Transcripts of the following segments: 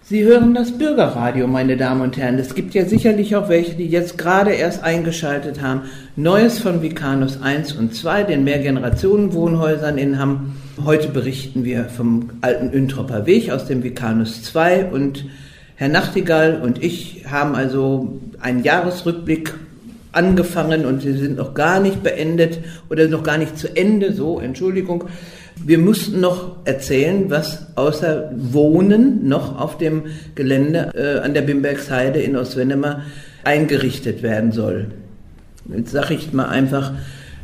Sie hören das Bürgerradio, meine Damen und Herren. Es gibt ja sicherlich auch welche, die jetzt gerade erst eingeschaltet haben. Neues von Vikanus 1 und 2, den Mehrgenerationen-Wohnhäusern in Hamm. Heute berichten wir vom alten Üntropper Weg aus dem Vikanus 2 und Herr Nachtigall und ich haben also einen Jahresrückblick angefangen und sie sind noch gar nicht beendet oder noch gar nicht zu Ende, Entschuldigung. Wir mussten noch erzählen, was außer Wohnen noch auf dem Gelände an der Bimbergsheide in Ostwennemar eingerichtet werden soll. Jetzt sage ich mal einfach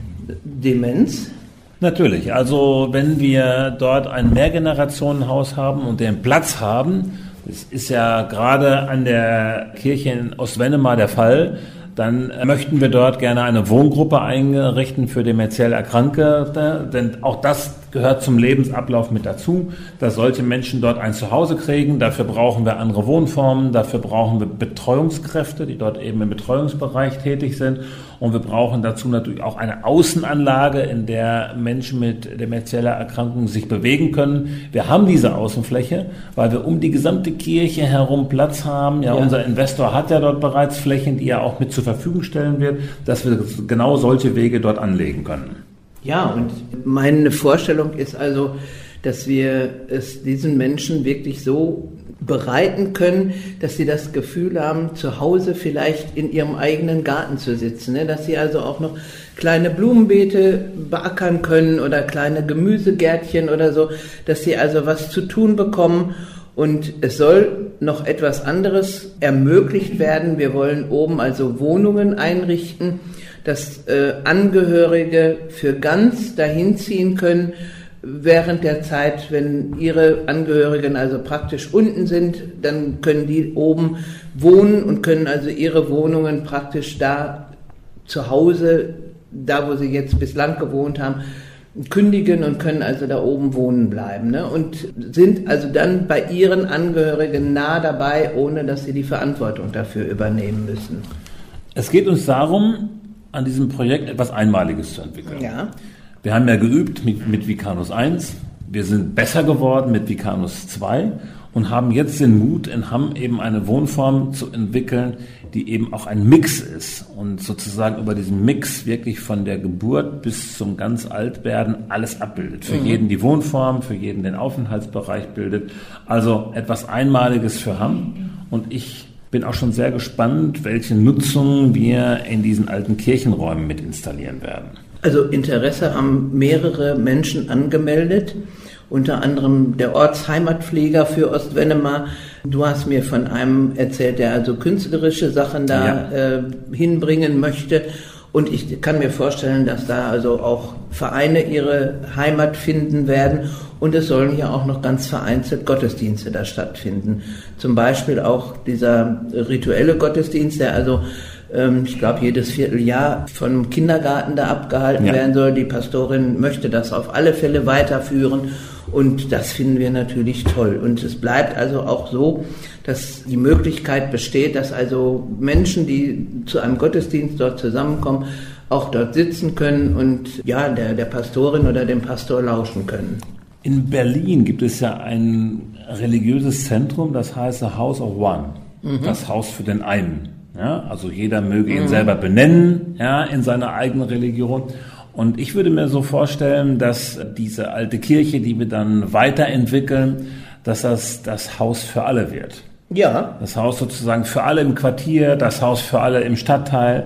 Demenz. Natürlich, also wenn wir dort ein Mehrgenerationenhaus haben und den Platz haben, das ist ja gerade an der Kirche in Ostwennemar der Fall, dann möchten wir dort gerne eine Wohngruppe einrichten für demenziell Erkrankte, denn auch das gehört zum Lebensablauf mit dazu, dass solche Menschen dort ein Zuhause kriegen. Dafür brauchen wir andere Wohnformen, dafür brauchen wir Betreuungskräfte, die dort eben im Betreuungsbereich tätig sind. Und wir brauchen dazu natürlich auch eine Außenanlage, in der Menschen mit demenzieller Erkrankung sich bewegen können. Wir haben diese Außenfläche, weil wir um die gesamte Kirche herum Platz haben. Ja, unser Investor hat ja dort bereits Flächen, die er auch mit zur Verfügung stellen wird, dass wir genau solche Wege dort anlegen können. Ja, und meine Vorstellung ist also, dass wir es diesen Menschen wirklich so bereiten können, dass sie das Gefühl haben, zu Hause vielleicht in ihrem eigenen Garten zu sitzen, ne? Dass sie also auch noch kleine Blumenbeete beackern können oder kleine Gemüsegärtchen oder so, dass sie also was zu tun bekommen. Und es soll noch etwas anderes ermöglicht werden. Wir wollen oben also Wohnungen einrichten, dass Angehörige für ganz dahin ziehen können, während der Zeit, wenn ihre Angehörigen also praktisch unten sind, dann können die oben wohnen und können also ihre Wohnungen praktisch da zu Hause, da wo sie jetzt bislang gewohnt haben, kündigen und können also da oben wohnen bleiben, ne? Und sind also dann bei ihren Angehörigen nah dabei, ohne dass sie die Verantwortung dafür übernehmen müssen. Es geht uns darum, an diesem Projekt etwas Einmaliges zu entwickeln. Ja. Wir haben ja geübt mit Vikanus 1, wir sind besser geworden mit Vikanus 2 und haben jetzt den Mut, in Hamm eben eine Wohnform zu entwickeln, die eben auch ein Mix ist und sozusagen über diesen Mix wirklich von der Geburt bis zum ganz Altwerden alles abbildet. Für jeden die Wohnform, für jeden den Aufenthaltsbereich bildet. Also etwas Einmaliges für Hamm. Und ich bin auch schon sehr gespannt, welche Nutzungen wir in diesen alten Kirchenräumen mit installieren werden. Also Interesse haben mehrere Menschen angemeldet, unter anderem der Ortsheimatpfleger für Ostwennemar. Du hast mir von einem erzählt, der also künstlerische Sachen da hinbringen möchte. Und ich kann mir vorstellen, dass da also auch Vereine ihre Heimat finden werden. Und es sollen ja auch noch ganz vereinzelt Gottesdienste da stattfinden. Zum Beispiel auch dieser rituelle Gottesdienst, der also ich glaube, jedes Vierteljahr vom Kindergarten da abgehalten werden soll. Die Pastorin möchte das auf alle Fälle weiterführen und das finden wir natürlich toll. Und es bleibt also auch so, dass die Möglichkeit besteht, dass also Menschen, die zu einem Gottesdienst dort zusammenkommen, auch dort sitzen können und ja, der Pastorin oder dem Pastor lauschen können. In Berlin gibt es ja ein religiöses Zentrum, das heißt The House of One, das Haus für den einen. Ja, also jeder möge ihn selber benennen, ja, in seiner eigenen Religion. Und ich würde mir so vorstellen, dass diese alte Kirche, die wir dann weiterentwickeln, dass das Haus für alle wird. Ja. Das Haus sozusagen für alle im Quartier, das Haus für alle im Stadtteil.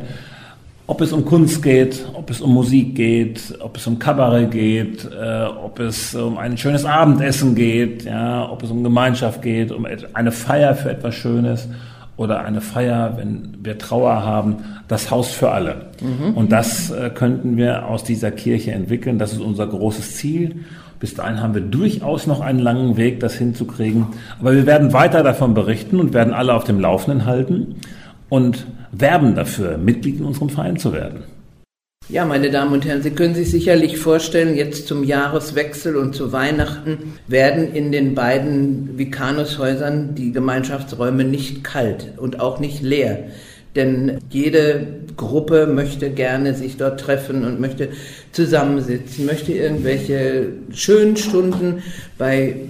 Ob es um Kunst geht, ob es um Musik geht, ob es um Kabarett geht, ob es um ein schönes Abendessen geht, ja, ob es um Gemeinschaft geht, um eine Feier für etwas Schönes. Oder eine Feier, wenn wir Trauer haben, das Haus für alle. Und das könnten wir aus dieser Kirche entwickeln. Das ist unser großes Ziel. Bis dahin haben wir durchaus noch einen langen Weg, das hinzukriegen. Aber wir werden weiter davon berichten und werden alle auf dem Laufenden halten und werben dafür, Mitglied in unserem Verein zu werden. Ja, meine Damen und Herren, Sie können sich sicherlich vorstellen, jetzt zum Jahreswechsel und zu Weihnachten werden in den beiden Vikanushäusern die Gemeinschaftsräume nicht kalt und auch nicht leer. Denn jede Gruppe möchte gerne sich dort treffen und möchte zusammensitzen, möchte irgendwelche schönen Stunden bei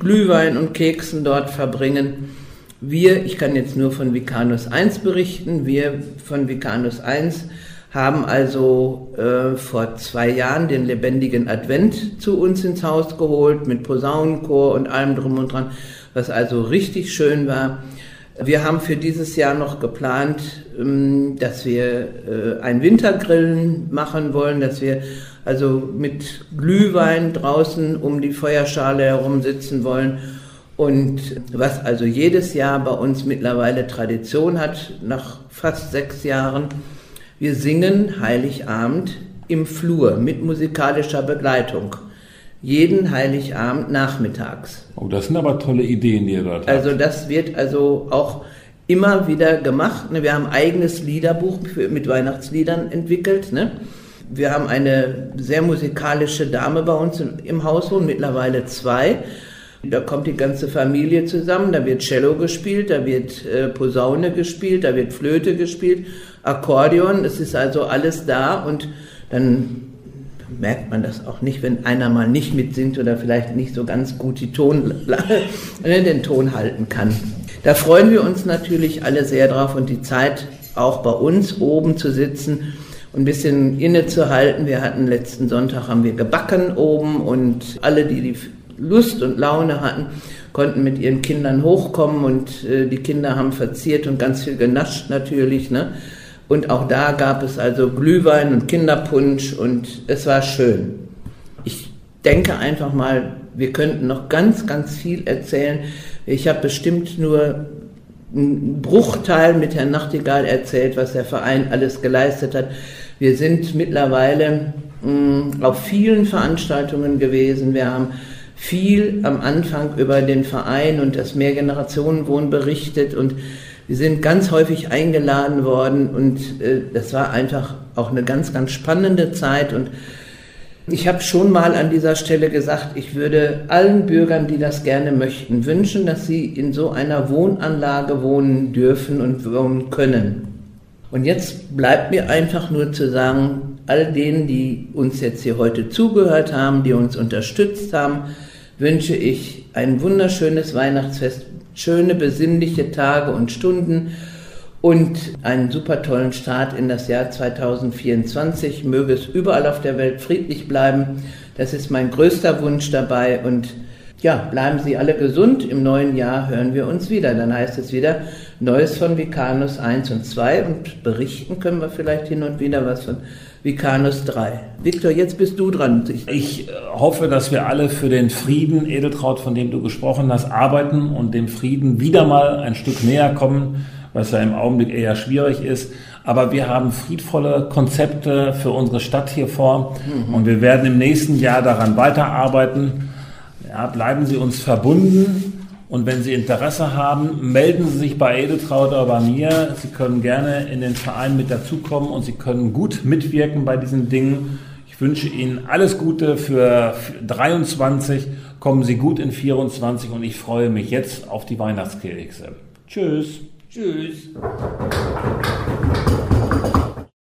Glühwein und Keksen dort verbringen. Ich kann jetzt nur von Vicanus 1 berichten, wir von Vicanus 1 haben also vor 2 Jahren den lebendigen Advent zu uns ins Haus geholt, mit Posaunenchor und allem drum und dran, was also richtig schön war. Wir haben für dieses Jahr noch geplant, dass wir ein Wintergrillen machen wollen, dass wir also mit Glühwein draußen um die Feuerschale herum sitzen wollen. Und was also jedes Jahr bei uns mittlerweile Tradition hat, nach fast 6 Jahren, wir singen Heiligabend im Flur mit musikalischer Begleitung. Jeden Heiligabend nachmittags. Oh, das sind aber tolle Ideen, die ihr dort habt. Also das wird also auch immer wieder gemacht. Wir haben ein eigenes Liederbuch mit Weihnachtsliedern entwickelt. Wir haben eine sehr musikalische Dame bei uns im Haus wohnen, mittlerweile 2. Da kommt die ganze Familie zusammen, da wird Cello gespielt, da wird Posaune gespielt, da wird Flöte gespielt, Akkordeon, es ist also alles da und dann merkt man das auch nicht, wenn einer mal nicht mitsingt oder vielleicht nicht so ganz gut den Ton halten kann. Da freuen wir uns natürlich alle sehr drauf und die Zeit auch bei uns oben zu sitzen und ein bisschen innezuhalten. Wir hatten letzten Sonntag, haben wir gebacken oben und alle, die Lust und Laune hatten, konnten mit ihren Kindern hochkommen und die Kinder haben verziert und ganz viel genascht natürlich, Und auch da gab es also Glühwein und Kinderpunsch und es war schön. Ich denke einfach mal, wir könnten noch ganz, ganz viel erzählen. Ich habe bestimmt nur einen Bruchteil mit Herrn Nachtigall erzählt, was der Verein alles geleistet hat. Wir sind mittlerweile auf vielen Veranstaltungen gewesen. Wir haben viel am Anfang über den Verein und das Mehrgenerationenwohnen berichtet und wir sind ganz häufig eingeladen worden und das war einfach auch eine ganz, ganz spannende Zeit und ich habe schon mal an dieser Stelle gesagt, ich würde allen Bürgern, die das gerne möchten, wünschen, dass sie in so einer Wohnanlage wohnen dürfen und wohnen können. Und jetzt bleibt mir einfach nur zu sagen, all denen, die uns jetzt hier heute zugehört haben, die uns unterstützt haben, wünsche ich ein wunderschönes Weihnachtsfest, schöne besinnliche Tage und Stunden und einen super tollen Start in das Jahr 2024. Möge es überall auf der Welt friedlich bleiben. Das ist mein größter Wunsch dabei und ja, bleiben Sie alle gesund. Im neuen Jahr hören wir uns wieder. Dann heißt es wieder Neues von Vicanus 1 und 2 und berichten können wir vielleicht hin und wieder was von Vicanus 3. Viktor, jetzt bist du dran. Ich hoffe, dass wir alle für den Frieden, Edeltraud, von dem du gesprochen hast, arbeiten und dem Frieden wieder mal ein Stück näher kommen, was ja im Augenblick eher schwierig ist. Aber wir haben friedvolle Konzepte für unsere Stadt hier vor und wir werden im nächsten Jahr daran weiterarbeiten. Ja, bleiben Sie uns verbunden. Und wenn Sie Interesse haben, melden Sie sich bei Edeltraud oder bei mir. Sie können gerne in den Verein mit dazukommen und Sie können gut mitwirken bei diesen Dingen. Ich wünsche Ihnen alles Gute für 23. Kommen Sie gut in 24 und ich freue mich jetzt auf die Weihnachtskekse. Tschüss. Tschüss.